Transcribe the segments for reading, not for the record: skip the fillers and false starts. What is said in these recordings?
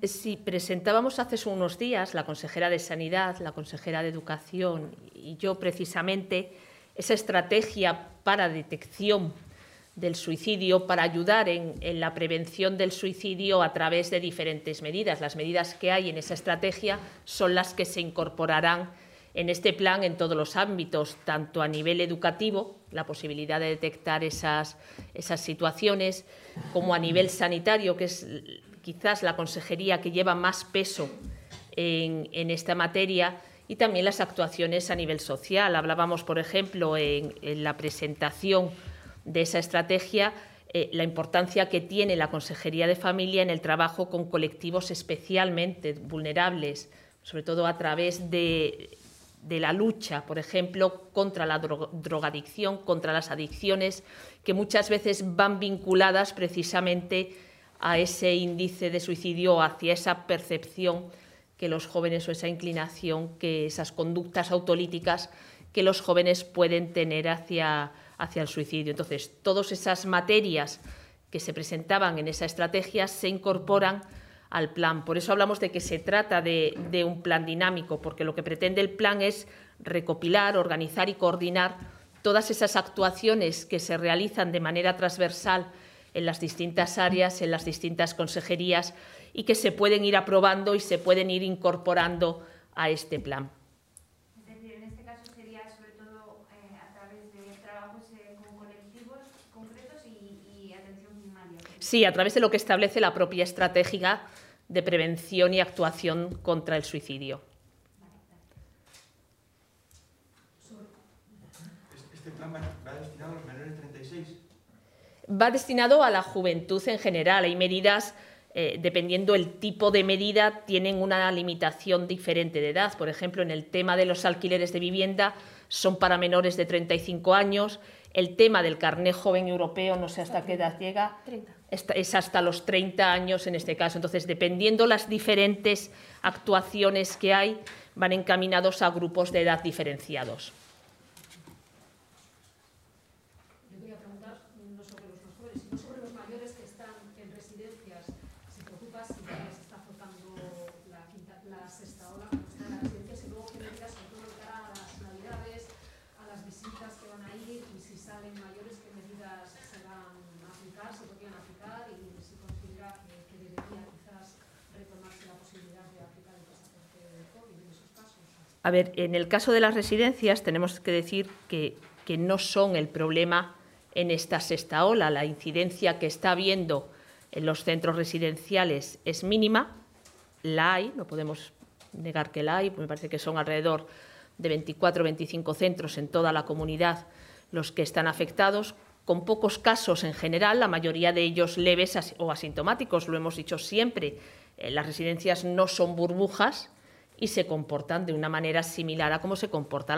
Sí, presentábamos hace unos días, la consejera de Sanidad, la consejera de Educación y yo precisamente, esa estrategia para detección del suicidio, para ayudar en la prevención del suicidio a través de diferentes medidas. Las medidas que hay en esa estrategia son las que se incorporarán en este plan en todos los ámbitos, tanto a nivel educativo, la posibilidad de detectar esas situaciones, como a nivel sanitario, que es quizás la consejería que lleva más peso en esta materia, y también las actuaciones a nivel social. Hablábamos, por ejemplo, en la presentación de esa estrategia, la importancia que tiene la Consejería de Familia en el trabajo con colectivos especialmente vulnerables, sobre todo a través de la lucha, por ejemplo, contra la drogadicción, contra las adicciones, que muchas veces van vinculadas precisamente a ese índice de suicidio, hacia esa percepción que los jóvenes, o esa inclinación, que esas conductas autolíticas que los jóvenes pueden tener hacia el suicidio. Entonces, todas esas materias que se presentaban en esa estrategia se incorporan al plan. Por eso hablamos de que se trata de un plan dinámico, porque lo que pretende el plan es recopilar, organizar y coordinar todas esas actuaciones que se realizan de manera transversal en las distintas áreas, en las distintas consejerías, y que se pueden ir aprobando y se pueden ir incorporando a este plan. Es decir, en este caso sería sobre todo a través de trabajos con colectivos concretos y atención primaria. Sí, a través de lo que establece la propia estrategia de prevención y actuación contra el suicidio. ¿Este plan va destinado a los menores de 36? Va destinado a la juventud en general. Hay medidas, dependiendo el tipo de medida, tienen una limitación diferente de edad. Por ejemplo, en el tema de los alquileres de vivienda son para menores de 35 años. El tema del carné joven europeo, no sé hasta qué edad llega, 30. Es hasta los 30 años en este caso. Entonces, dependiendo las diferentes actuaciones que hay, van encaminados a grupos de edad diferenciados. Yo quería preguntar no sobre los más jóvenes, sino sobre los mayores que están en residencias. ¿Se preocupa si les está afectando la sexta ola cuando están en las residencias? Y luego, ¿qué medidas, sobre todo de cara a las navidades, a las visitas que van a ir, y si salen mayores, qué medidas se van a aplicar, se podrían aplicar, y si considera que debería quizás retomarse la posibilidad de aplicar el pasaporte de COVID en esos casos? A ver, en el caso de las residencias tenemos que decir que no son el problema en esta sexta ola. La incidencia que está habiendo en los centros residenciales es mínima, la hay, no podemos negar que la hay, me parece que son alrededor de 24 o 25 centros en toda la comunidad los que están afectados, con pocos casos en general, la mayoría de ellos leves o asintomáticos, lo hemos dicho siempre. Las residencias no son burbujas y se comportan de una manera similar a cómo se comporta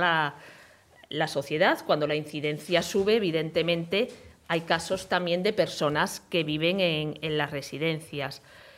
la sociedad. Cuando la incidencia sube, evidentemente, hay casos también de personas que viven en las residencias.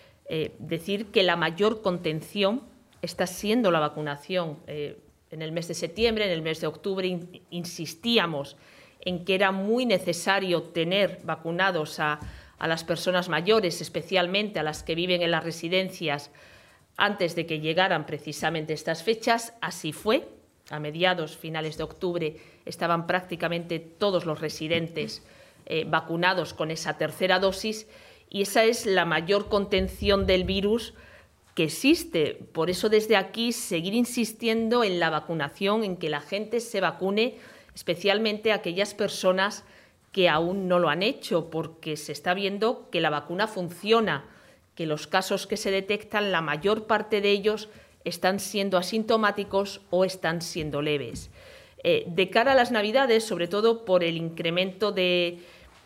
Decir que la mayor contención está siendo la vacunación. En el mes de septiembre, en el mes de octubre, insistíamos en que era muy necesario tener vacunados a las personas mayores, especialmente a las que viven en las residencias, antes de que llegaran precisamente estas fechas. Así fue. A mediados, finales de octubre, estaban prácticamente todos los residentes vacunados con esa tercera dosis, y esa es la mayor contención del virus que existe. Por eso, desde aquí, seguir insistiendo en la vacunación, en que la gente se vacune, especialmente aquellas personas que aún no lo han hecho, porque se está viendo que la vacuna funciona, que los casos que se detectan, la mayor parte de ellos están siendo asintomáticos o están siendo leves. De cara a las Navidades, sobre todo por el incremento de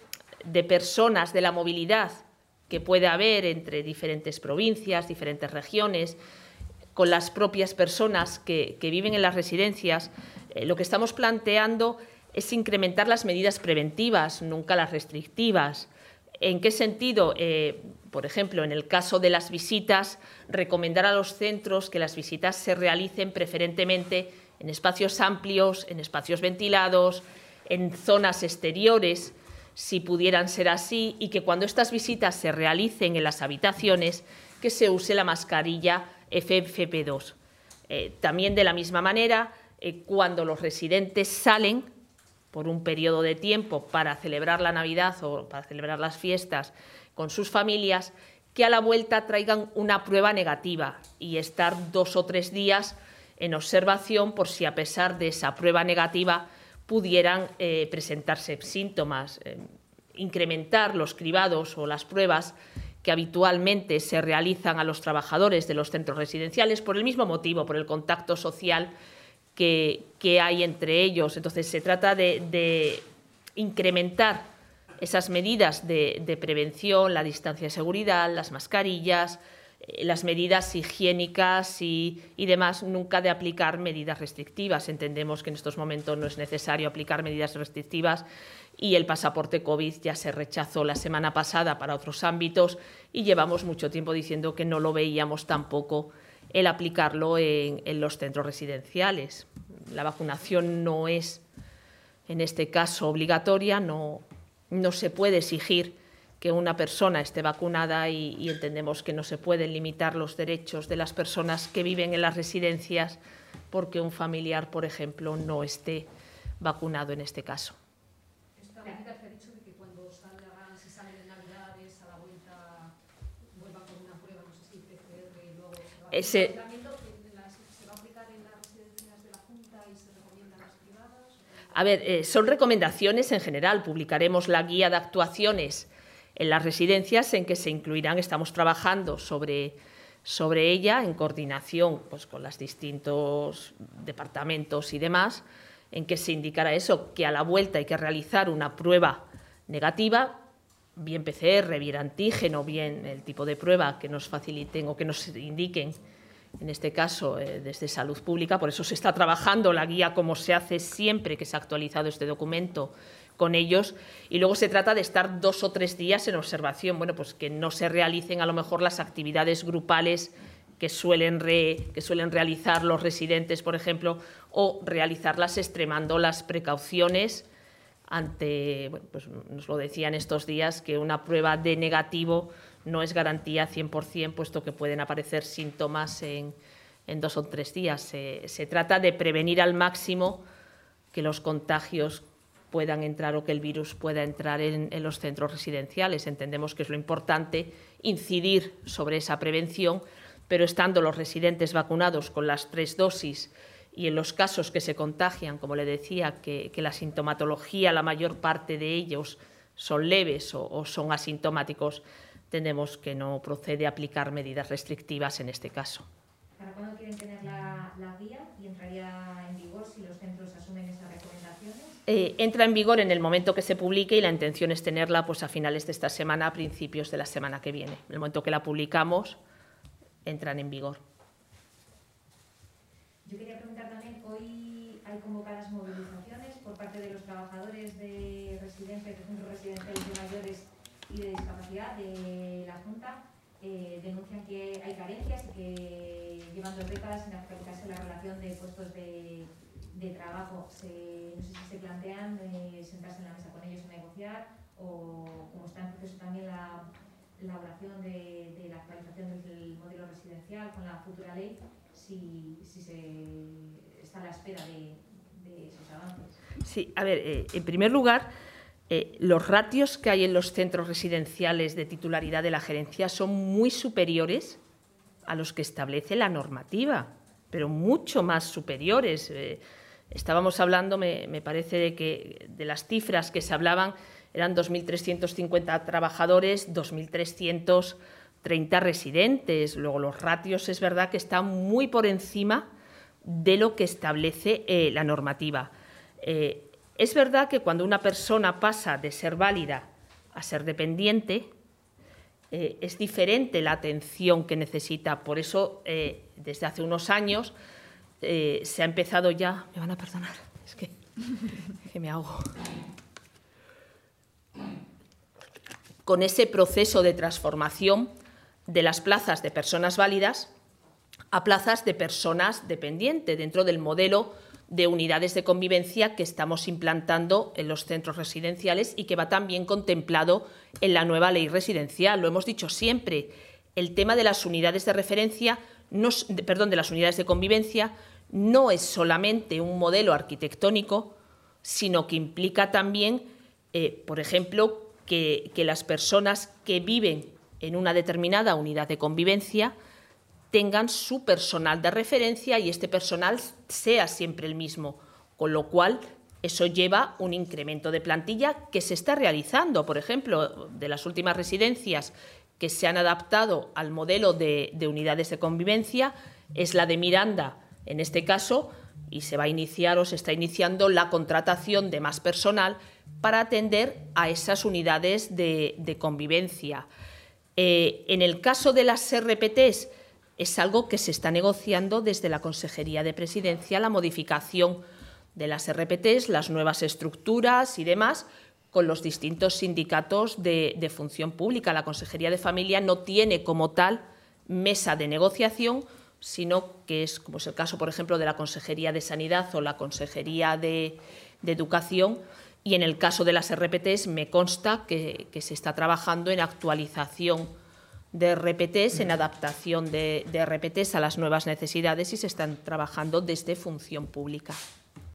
personas, de la movilidad que puede haber entre diferentes provincias, diferentes regiones, con las propias personas que viven en las residencias, lo que estamos planteando es incrementar las medidas preventivas, nunca las restrictivas. ¿En qué sentido? Por ejemplo, en el caso de las visitas, recomendar a los centros que las visitas se realicen preferentemente en espacios amplios, en espacios ventilados, en zonas exteriores, si pudieran ser así, y que cuando estas visitas se realicen en las habitaciones, que se use la mascarilla FFP2. También de la misma manera, cuando los residentes salen por un periodo de tiempo para celebrar la Navidad o para celebrar las fiestas con sus familias, que a la vuelta traigan una prueba negativa y estar 2 o 3 días en observación por si a pesar de esa prueba negativa pudieran presentarse síntomas. Incrementar los cribados o las pruebas que habitualmente se realizan a los trabajadores de los centros residenciales por el mismo motivo, por el contacto social que hay entre ellos. Entonces, se trata de incrementar esas medidas de prevención, la distancia de seguridad, las mascarillas, las medidas higiénicas y demás, nunca de aplicar medidas restrictivas. Entendemos que en estos momentos no es necesario aplicar medidas restrictivas y el pasaporte COVID ya se rechazó la semana pasada para otros ámbitos y llevamos mucho tiempo diciendo que no lo veíamos tampoco el aplicarlo en los centros residenciales. La vacunación no es, en este caso, obligatoria, no se puede exigir que una persona esté vacunada y entendemos que no se pueden limitar los derechos de las personas que viven en las residencias porque un familiar, por ejemplo, no esté vacunado en este caso. Esta medida que ha dicho de que cuando se sale de Navidades a la vuelta vuelvan con una prueba, no sé si PCR y luego se va a aplicar en las residencias de la Junta y se recomienda a las privadas. A ver, son recomendaciones en general. Publicaremos la guía de actuaciones en las residencias en que se incluirán, estamos trabajando sobre ella en coordinación pues, con los distintos departamentos y demás, en que se indicará eso, que a la vuelta hay que realizar una prueba negativa, bien PCR, bien antígeno, bien el tipo de prueba que nos faciliten o que nos indiquen, en este caso desde Salud Pública. Por eso se está trabajando la guía, como se hace siempre que se ha actualizado este documento, con ellos, y luego se trata de estar 2 o 3 días en observación, bueno, pues que no se realicen a lo mejor las actividades grupales que suelen realizar los residentes, por ejemplo, o realizarlas extremando las precauciones ante, bueno, pues nos lo decían estos días, que una prueba de negativo no es garantía 100%, puesto que pueden aparecer síntomas en 2 o 3 días. Se trata de prevenir al máximo que los contagios puedan entrar o que el virus pueda entrar en los centros residenciales. Entendemos que es lo importante incidir sobre esa prevención, pero estando los residentes vacunados con las 3 dosis y en los casos que se contagian, como le decía, que la sintomatología, la mayor parte de ellos son leves o son asintomáticos, entendemos que no procede aplicar medidas restrictivas en este caso. ¿Para cuándo quieren tener la guía y entraría en vigor si los centros asumen esas recomendaciones? Entra en vigor en el momento que se publique y la intención es tenerla pues, a finales de esta semana, a principios de la semana que viene. En el momento que la publicamos, entran en vigor. Yo quería preguntar también, hoy hay convocadas movilizaciones por parte de los trabajadores de residencias, de centros residenciales de mayores y de discapacidad de la Junta. Denuncian que hay carencias y que llevan 2 décadas sin actualizarse la relación de puestos de trabajo. No sé si se plantean sentarse en la mesa con ellos a negociar o como está en proceso también la elaboración de la actualización del modelo residencial con la futura ley, si se está a la espera de esos avances. Sí, a ver, en primer lugar, los ratios que hay en los centros residenciales de titularidad de la gerencia son muy superiores a los que establece la normativa, pero mucho más superiores. Estábamos hablando, me parece, de las cifras que se hablaban, eran 2.350 trabajadores, 2.330 residentes. Luego, los ratios es verdad que están muy por encima de lo que establece la normativa. Es verdad que cuando una persona pasa de ser válida a ser dependiente, es diferente la atención que necesita. Por eso, desde hace unos años, se ha empezado ya... Me van a perdonar, es que me ahogo. Con ese proceso de transformación de las plazas de personas válidas a plazas de personas dependientes dentro del modelo de unidades de convivencia que estamos implantando en los centros residenciales y que va también contemplado en la nueva ley residencial. Lo hemos dicho siempre, el tema de las unidades de referencia, de las unidades de convivencia, no es solamente un modelo arquitectónico, sino que implica también, por ejemplo, que las personas que viven en una determinada unidad de convivencia tengan su personal de referencia y este personal sea siempre el mismo, con lo cual eso lleva un incremento de plantilla que se está realizando. Por ejemplo, de las últimas residencias que se han adaptado al modelo de unidades de convivencia es la de Miranda, en este caso, y se va a iniciar o se está iniciando la contratación de más personal para atender a esas unidades de convivencia. En el caso de las RPTs, es algo que se está negociando desde la Consejería de Presidencia, la modificación de las RPTs, las nuevas estructuras y demás, con los distintos sindicatos de función pública. La Consejería de Familia no tiene como tal mesa de negociación, sino que es, como es el caso, por ejemplo, de la Consejería de Sanidad o la Consejería de Educación, y en el caso de las RPTs me consta que se está trabajando en actualización de RPTs, en adaptación de RPTs a las nuevas necesidades y se están trabajando desde función pública.